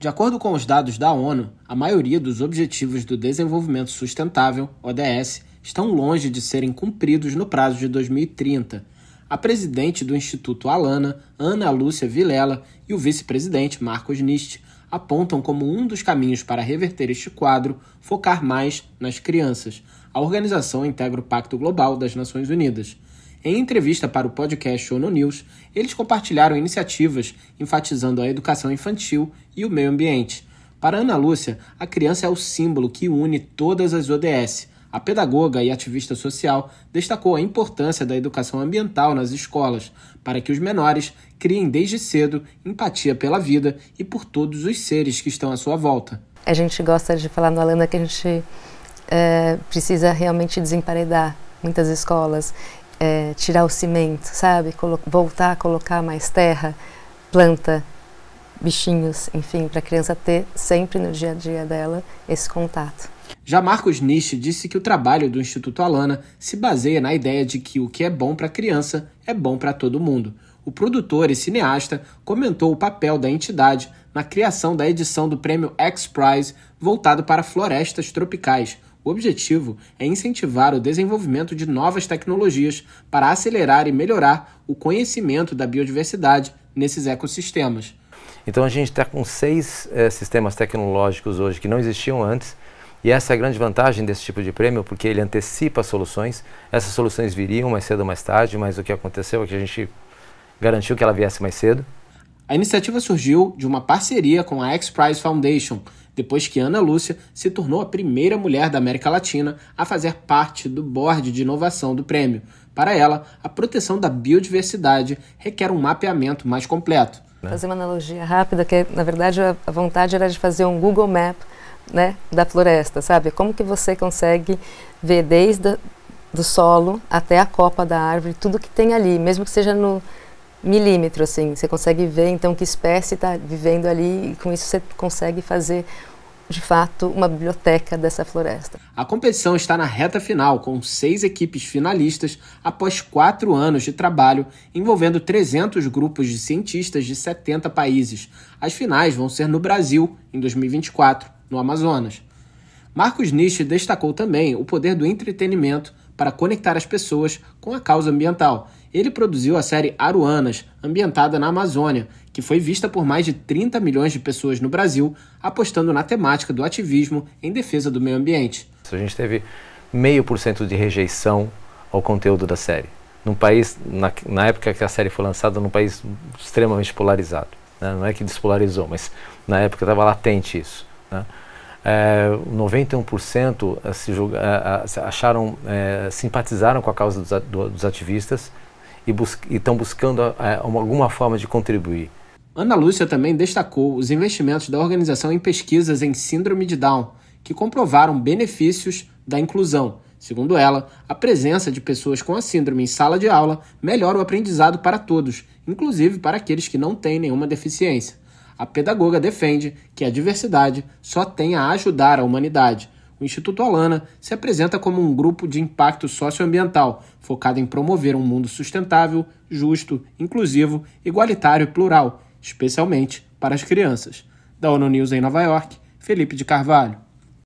De acordo com os dados da ONU, a maioria dos Objetivos do Desenvolvimento Sustentável, ODS, estão longe de serem cumpridos no prazo de 2030. A presidente do Instituto Alana, Ana Lúcia Vilela, e o vice-presidente, Marcos Nist, apontam como um dos caminhos para reverter este quadro focar mais nas crianças. A organização integra o Pacto Global das Nações Unidas. Em entrevista para o podcast ONU News, eles compartilharam iniciativas enfatizando a educação infantil e o meio ambiente. Para Ana Lúcia, a criança é o símbolo que une todas as ODS. A pedagoga e ativista social destacou a importância da educação ambiental nas escolas, para que os menores criem desde cedo empatia pela vida e por todos os seres que estão à sua volta. A gente gosta de falar no Alana que a gente precisa realmente desemparedar muitas escolas, tirar o cimento, sabe? Voltar a colocar mais terra, planta, bichinhos, enfim, para a criança ter sempre no dia a dia dela esse contato. Já Marcos Nist disse que o trabalho do Instituto Alana se baseia na ideia de que o que é bom para a criança é bom para todo mundo. O produtor e cineasta comentou o papel da entidade na criação da edição do prêmio X-Prize voltado para florestas tropicais. O objetivo é incentivar o desenvolvimento de novas tecnologias para acelerar e melhorar o conhecimento da biodiversidade nesses ecossistemas. Então a gente está com 6 sistemas tecnológicos hoje que não existiam antes, e essa é a grande vantagem desse tipo de prêmio, porque ele antecipa soluções. Essas soluções viriam mais cedo ou mais tarde, mas o que aconteceu é que a gente garantiu que ela viesse mais cedo. A iniciativa surgiu de uma parceria com a X-Prize Foundation, depois que Ana Lúcia se tornou a primeira mulher da América Latina a fazer parte do board de inovação do prêmio. Para ela, a proteção da biodiversidade requer um mapeamento mais completo. Fazer uma analogia rápida, que na verdade a vontade era de fazer um Google Map, né, da floresta, sabe? Como que você consegue ver desde do solo até a copa da árvore, tudo que tem ali, mesmo que seja no milímetro, assim, você consegue ver então que espécie está vivendo ali, e com isso você consegue fazer de fato uma biblioteca dessa floresta. A competição está na reta final, com 6 equipes finalistas após 4 anos de trabalho, envolvendo 300 grupos de cientistas de 70 países. As finais vão ser no Brasil, em 2024, no Amazonas. Marcos Nist destacou também o poder do entretenimento para conectar as pessoas com a causa ambiental. Ele produziu a série Aruanas, ambientada na Amazônia, que foi vista por mais de 30 milhões de pessoas no Brasil, apostando na temática do ativismo em defesa do meio ambiente. A gente teve 0,5% de rejeição ao conteúdo da série. Num país, na época que a série foi lançada, num país extremamente polarizado. Né? Não é que despolarizou, mas na época estava latente isso. Né? 91% simpatizaram com a causa dos ativistas e estão buscando alguma forma de contribuir. Ana Lúcia também destacou os investimentos da organização em pesquisas em síndrome de Down, que comprovaram benefícios da inclusão. Segundo ela, a presença de pessoas com a síndrome em sala de aula melhora o aprendizado para todos, inclusive para aqueles que não têm nenhuma deficiência. A pedagoga defende que a diversidade só tem a ajudar a humanidade. O Instituto Alana se apresenta como um grupo de impacto socioambiental, focado em promover um mundo sustentável, justo, inclusivo, igualitário e plural, especialmente para as crianças. Da ONU News em Nova York, Felipe de Carvalho.